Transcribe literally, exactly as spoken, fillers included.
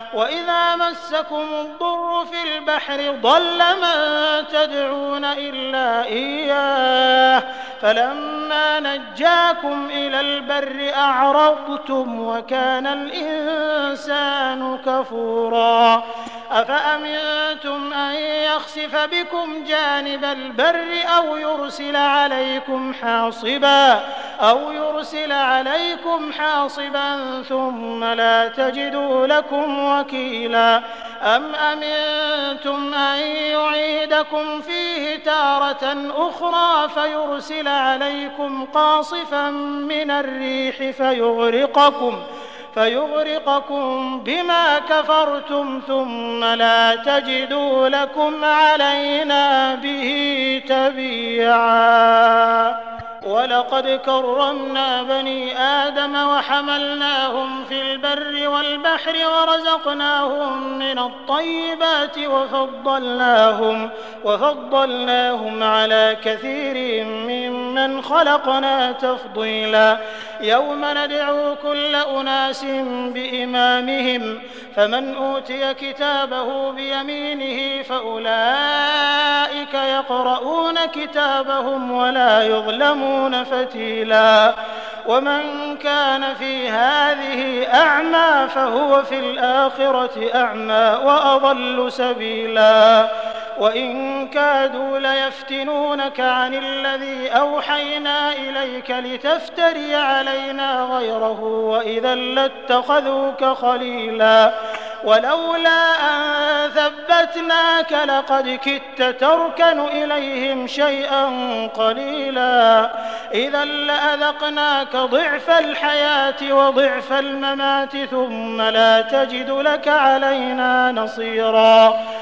وإذا مسكم الضر في البحر ضل من تدعون إلا إياه فلما نجاكم إلى البر أعرضتم وكان الإنسان كفورا أفأمنتم أن يخسف بكم جانب البر أو يرسل عليكم حاصبا أو يرسل عليكم حاصبا ثم لا تجدوا لكم وكيلا أم أمنتم أن يعيدكم فيه تارة أخرى فيرسل عليكم قاصفا من الريح فيغرقكم فيغرقكم بما كفرتم ثم لا تجدوا لكم علينا به تبيعا ولقد كرمنا بني آدم وحملناهم في البر والبحر ورزقناهم من الطيبات وفضلناهم, وفضلناهم على كثير ممن خلقنا تفضيلا يوم ندعو كل أناس بإمامهم فمن أوتي كتابه بيمينه فأولئك يقرؤون كتابهم ولا يظلمون فتيلا ومن كان في هذه أعمى فهو في الآخرة أعمى وأضل سبيلا وإن كادوا ليفتنونك عن الذي أوحينا إليك لتفتري علينا غيره وإذا لاتخذوك خليلا ولولا أن ثبتناك لقد كدت تركن إليهم شيئا قليلا إذا لأذقناك ضعف الحياة وضعف الممات ثم لا تجد لك علينا نصيرا